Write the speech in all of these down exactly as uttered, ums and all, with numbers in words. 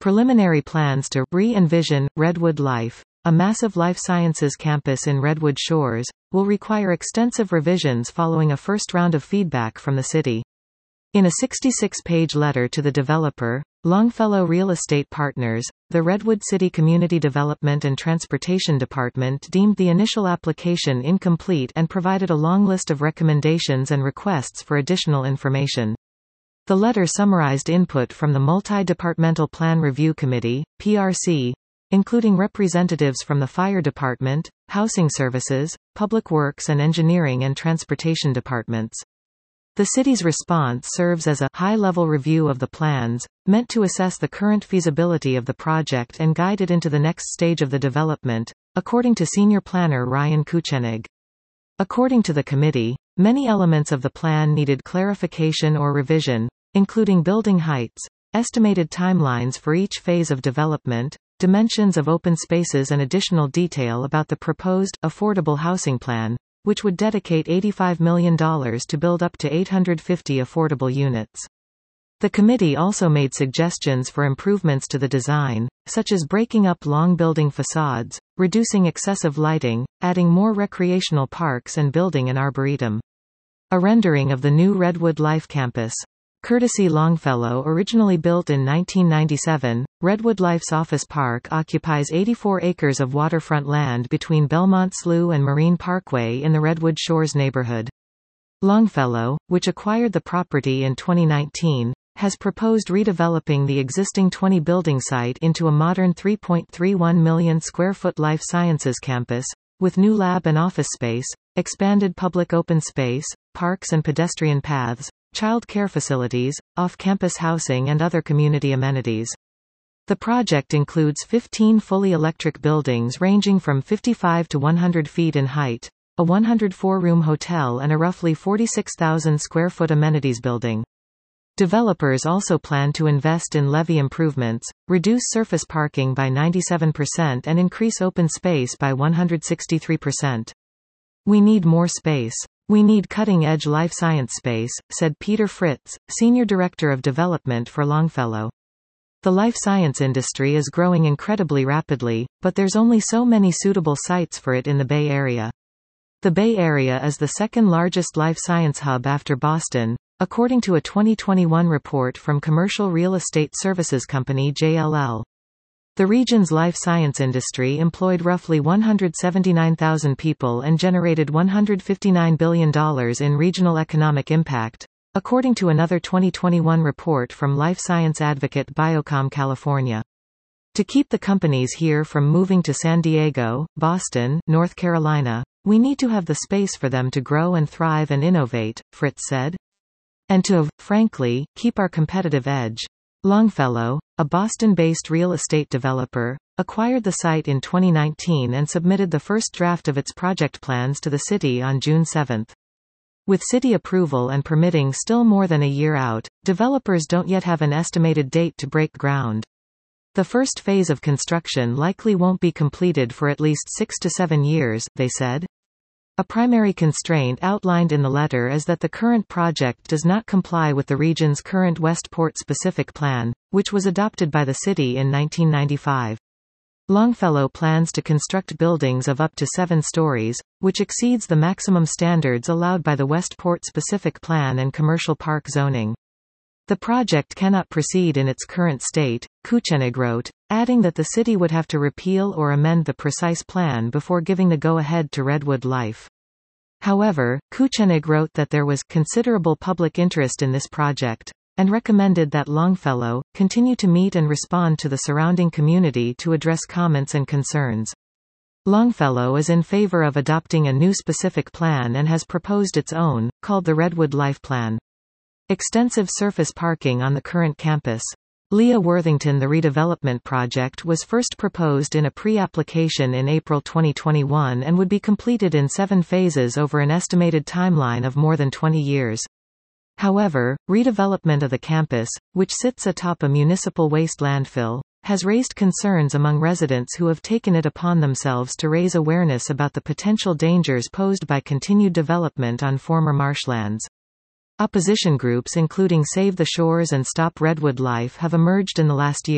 Preliminary plans to re-envision Redwood Life, a massive life sciences campus in Redwood Shores, will require extensive revisions following a first round of feedback from the city. In a sixty-six page letter to the developer, Longfellow Real Estate Partners, the Redwood City Community Development and Transportation Department deemed the initial application incomplete and provided a long list of recommendations and requests for additional information. The letter summarized input from the Multi-Departmental Plan Review Committee, P R C, including representatives from the Fire Department, Housing Services, Public Works and Engineering and Transportation Departments. The city's response serves as a high-level review of the plans, meant to assess the current feasibility of the project and guide it into the next stage of the development, according to senior planner Ryan Kuchenig. According to the committee, many elements of the plan needed clarification or revision, including building heights, estimated timelines for each phase of development, dimensions of open spaces and additional detail about the proposed affordable housing plan, which would dedicate eighty-five million dollars to build up to eight hundred fifty affordable units. The committee also made suggestions for improvements to the design, such as breaking up long building facades, reducing excessive lighting, adding more recreational parks and building an arboretum. A rendering of the new Redwood Life campus. Courtesy Longfellow. Originally built in nineteen ninety-seven, Redwood Life's office park occupies eighty-four acres of waterfront land between Belmont Slough and Marine Parkway in the Redwood Shores neighborhood. Longfellow, which acquired the property in twenty nineteen, has proposed redeveloping the existing twenty building site into a modern three point three one million square foot life sciences campus, with new lab and office space, expanded public open space, parks and pedestrian paths, child care facilities, off-campus housing and other community amenities. The project includes fifteen fully electric buildings ranging from fifty-five to one hundred feet in height, a one hundred four room hotel and a roughly forty-six thousand square foot amenities building. Developers also plan to invest in levee improvements, reduce surface parking by ninety-seven percent and increase open space by one hundred sixty-three percent. We need more space. We need cutting-edge life science space, said Peter Fritz, Senior Director of Development for Longfellow. The life science industry is growing incredibly rapidly, but there's only so many suitable sites for it in the Bay Area. The Bay Area is the second largest life science hub after Boston, according to a twenty twenty-one report from commercial real estate services company J L L. The region's life science industry employed roughly one hundred seventy-nine thousand people and generated one hundred fifty-nine billion dollars in regional economic impact, according to another twenty twenty-one report from life science advocate Biocom California. To keep the companies here from moving to San Diego, Boston, North Carolina, we need to have the space for them to grow and thrive and innovate, Fritz said. And to, frankly, keep our competitive edge. Longfellow, a Boston-based real estate developer, acquired the site in twenty nineteen and submitted the first draft of its project plans to the city on June seventh. With city approval and permitting still more than a year out, developers don't yet have an estimated date to break ground. The first phase of construction likely won't be completed for at least six to seven years, they said. A primary constraint outlined in the letter is that the current project does not comply with the region's current Westport-specific plan, which was adopted by the city in nineteen ninety-five. Longfellow plans to construct buildings of up to seven stories, which exceeds the maximum standards allowed by the Westport-specific plan and commercial park zoning. The project cannot proceed in its current state, Kuchenig wrote, adding that the city would have to repeal or amend the precise plan before giving the go-ahead to Redwood Life. However, Kuchenig wrote that there was considerable public interest in this project, and recommended that Longfellow continue to meet and respond to the surrounding community to address comments and concerns. Longfellow is in favor of adopting a new specific plan and has proposed its own, called the Redwood Life Plan. Extensive surface parking on the current campus. Leah Worthington. The redevelopment project was first proposed in a pre-application in April twenty twenty-one and would be completed in seven phases over an estimated timeline of more than twenty years. However, redevelopment of the campus, which sits atop a municipal waste landfill, has raised concerns among residents who have taken it upon themselves to raise awareness about the potential dangers posed by continued development on former marshlands. Opposition groups including Save the Shores and Stop Redwood Life have emerged in the last year,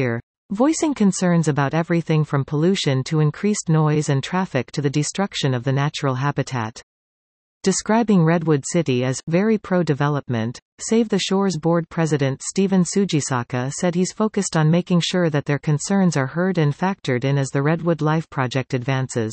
voicing concerns about everything from pollution to increased noise and traffic to the destruction of the natural habitat. Describing Redwood City as very pro-development, Save the Shores Board President Stephen Sugisaka said he's focused on making sure that their concerns are heard and factored in as the Redwood Life project advances.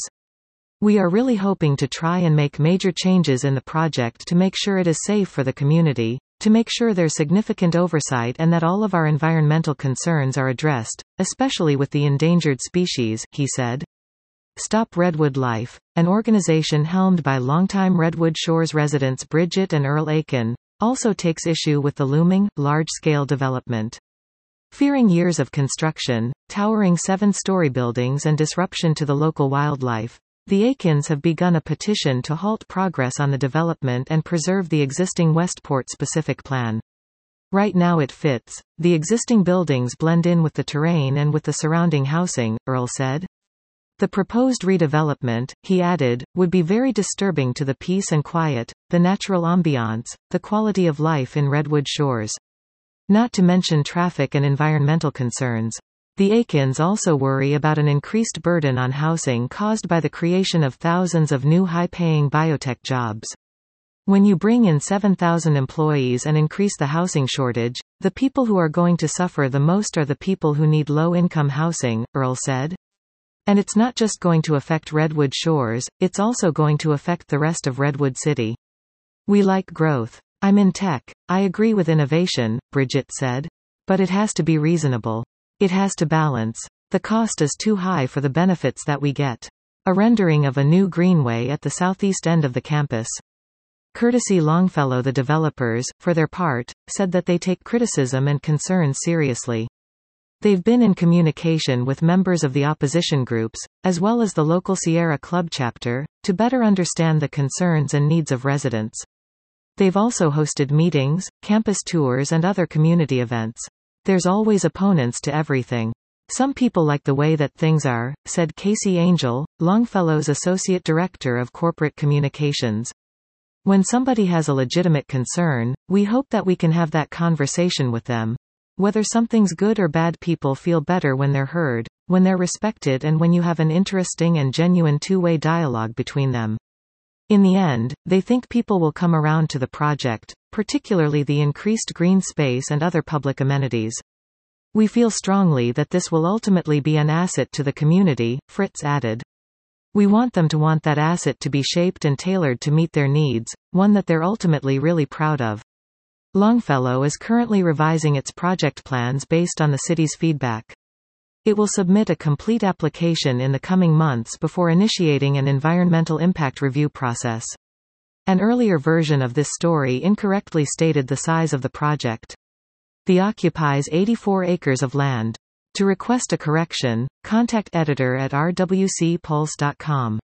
We are really hoping to try and make major changes in the project to make sure it is safe for the community, to make sure there's significant oversight and that all of our environmental concerns are addressed, especially with the endangered species, he said. Stop Redwood Life, an organization helmed by longtime Redwood Shores residents Bridget and Earl Aiken, also takes issue with the looming, large-scale development. Fearing years of construction, towering seven-story buildings and disruption to the local wildlife, the Aikens have begun a petition to halt progress on the development and preserve the existing Westport-specific plan. Right now it fits. The existing buildings blend in with the terrain and with the surrounding housing, Earl said. The proposed redevelopment, he added, would be very disturbing to the peace and quiet, the natural ambiance, the quality of life in Redwood Shores. Not to mention traffic and environmental concerns. The Aikens also worry about an increased burden on housing caused by the creation of thousands of new high-paying biotech jobs. When you bring in seven thousand employees and increase the housing shortage, the people who are going to suffer the most are the people who need low-income housing, Earl said. And it's not just going to affect Redwood Shores, it's also going to affect the rest of Redwood City. We like growth. I'm in tech. I agree with innovation, Bridget said. But it has to be reasonable. It has to balance. The cost is too high for the benefits that we get. A rendering of a new greenway at the southeast end of the campus. Courtesy Longfellow, the developers, for their part, said that they take criticism and concerns seriously. They've been in communication with members of the opposition groups, as well as the local Sierra Club chapter, to better understand the concerns and needs of residents. They've also hosted meetings, campus tours and other community events. There's always opponents to everything. Some people like the way that things are, said Casey Angel, Longfellow's Associate Director of Corporate Communications. When somebody has a legitimate concern, we hope that we can have that conversation with them. Whether something's good or bad, people feel better when they're heard, when they're respected and when you have an interesting and genuine two-way dialogue between them. In the end, they think people will come around to the project, particularly the increased green space and other public amenities. We feel strongly that this will ultimately be an asset to the community, Fritz added. We want them to want that asset to be shaped and tailored to meet their needs, one that they're ultimately really proud of. Longfellow is currently revising its project plans based on the city's feedback. It will submit a complete application in the coming months before initiating an environmental impact review process. An earlier version of this story incorrectly stated the size of the project. The occupies eighty-four acres of land. To request a correction, contact editor at r w c pulse dot com.